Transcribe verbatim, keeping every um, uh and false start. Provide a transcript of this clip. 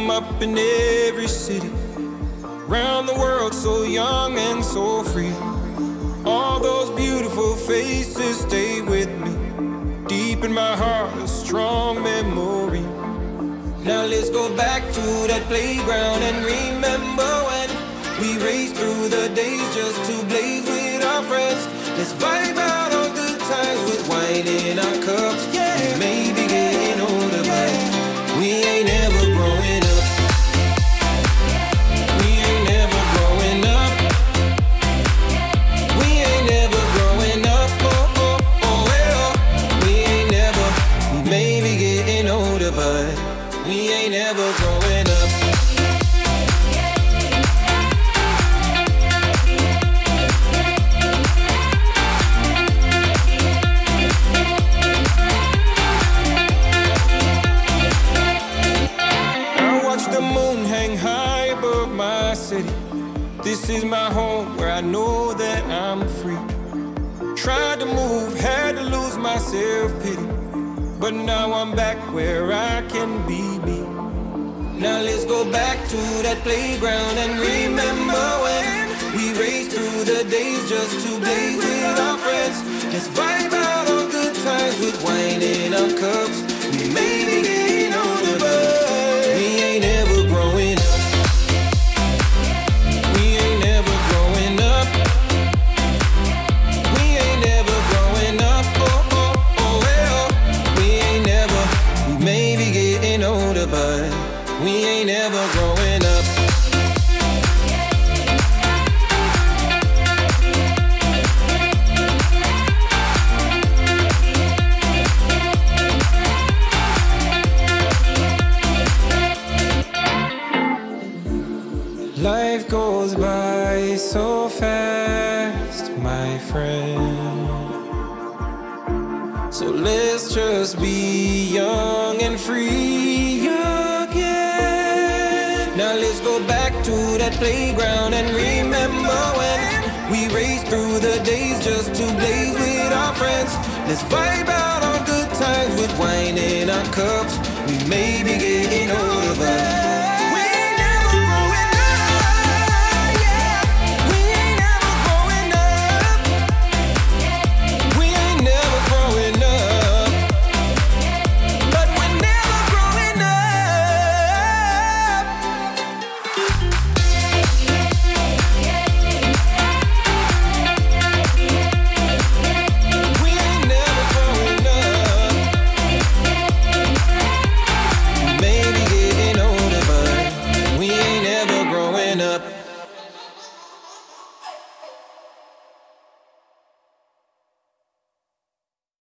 up in every city, round the world, so young and so free. All those beautiful faces stay with me, deep in my heart, a strong memory. Now let's go back to that playground and remember when we raced through the days just to blaze with our friends. Let's vibe out on good times with wine in our cups. Yeah, we may be getting older, but we ain't never growing up. We ain't never growing up. We ain't never growing up. Oh, oh, oh, well, we ain't never. We may be getting older, but we ain't never growing up. This is my home where I know that I'm free. Tried to move, had to lose my self-pity, but now I'm back where I can be me. Now let's go back to that playground and remember when we raced through the days just to blaze with our friends. Let's vibe out on good times with wine in our cups. We may be getting older, but we ain't ever growing up. But we ain't never growing up. Life goes by so fast, my friend. So let's just be young and free again. Now let's go back to that playground and remember when we raced through the days just to blaze with our friends. Let's vibe out on good times with wine in our cups. We may be getting older, but